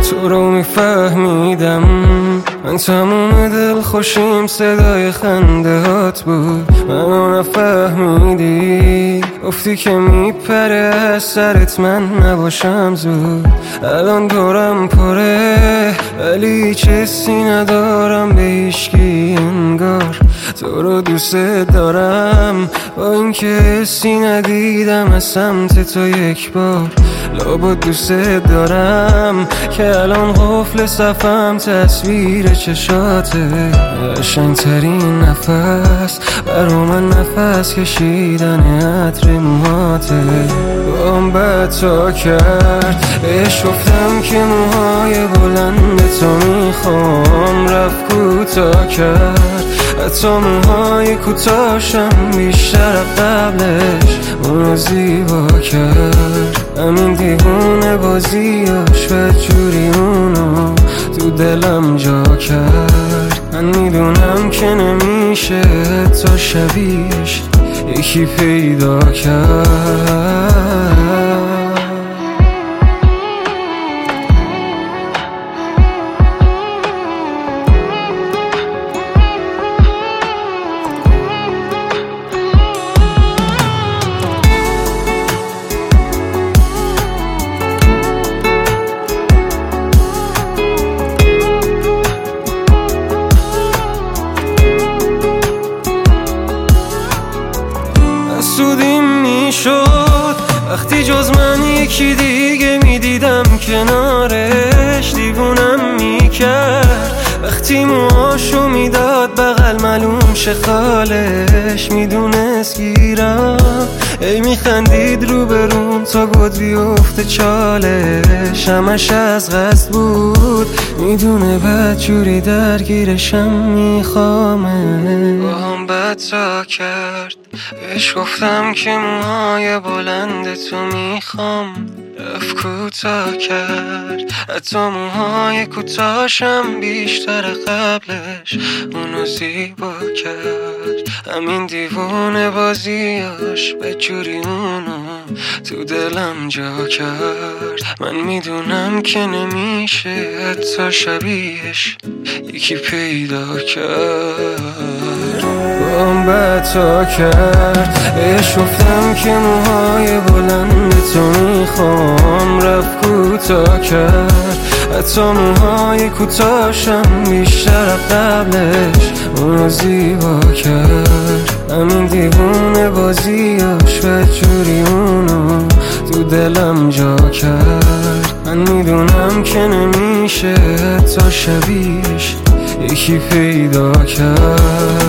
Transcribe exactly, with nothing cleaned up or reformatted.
تو رو میفهمیدم، من تموم دل خوشیم صدای خنده هات بود. منو نفهمیدی، گفتی که میپره از سرت من نباشم زود. الان دورم پره ولی چیزی ندارم به هیچکی انگار. تو رو دوست دارم با اینکه حسی ندیدم از سمت تو یک بار. لابد دوست دارم که الان قفل صفم تصویر چشاته. قشنگترین نفس برا من نفس کشیدن عطر موهاته. بام بد تا کرد بهش گفتم که موهای بلند تو میخوام، رفت کوتا کرد حتی موهای کوتاشم بیشتر قبلش اونو زیبا کرد. همین دیوونه بازیاش بدجوری اونو تو دلم جا کرد. من میدونم که نمیشه تا شبیهش یکی پیدا کرد. سودیم میشد وقتی جز من یکی دیگه میدیدم کنارش. دیوونم میکرد وقتی موهاشو میداد بغل معلوم شه خالش. میدونست گیرم ای میخندید رو بروم تا گد بیفته چالش. همش از قصد بود، میدونه بدجوری درگیرشم میخوامه. با هم بد تا کرد بهش گفتم که موهای بلند تو میخوام، رفت کوتا کرد حتی موهای کوتاشم بیشتر قبلش اونو زیبا کرد. همین دیوونه بازیاش بدجوری اونو تو دلم جا کرد. من میدونم که نمیشه حتی شبیهش یکی پیدا کرد. بام بد تا کرد بهش گفتم که موهای بلند تو میخوام، رفت کوتا کرد حتی موهای کوتاشم بیشتر قبلش اونو زیبا کرد. همین دیوونه بازیاش بدجوری اونو تو دلم جا کرد. من میدونم که نمیشه حتی شبیهش یکی پیدا کرد.